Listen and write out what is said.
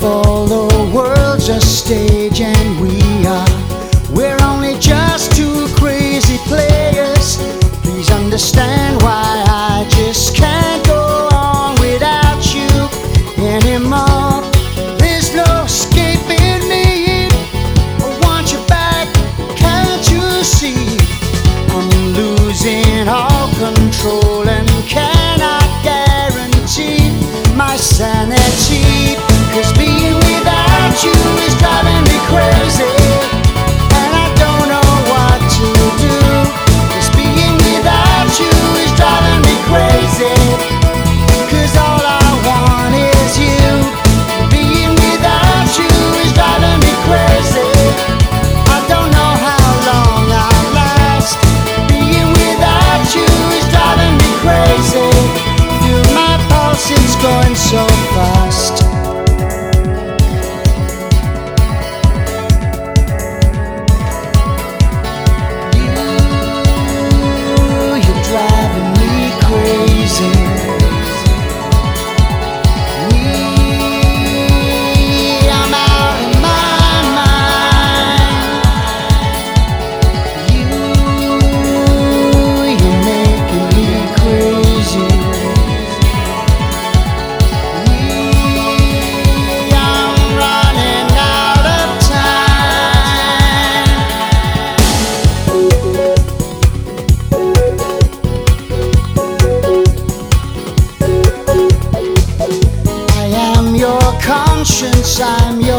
all the world's a stage and we're only just two crazy players. Please understand why I just can't go on without you anymore. There's no escaping me. I want you back, can't you see? I'm losing all control and cannot guarantee my sanity, 'cause being without you is driving me crazy, and I don't know what to do. 'Cause being without you is driving me crazy, 'cause all I want is you. Being without you is driving me crazy. I don't know how long I'll last. Being without you is driving me crazy. Feel my pulse, it's going so fast. You're driving me crazy. I'm out of my mind. You're making me crazy. I'm running out of time. I am your conscience, I'm your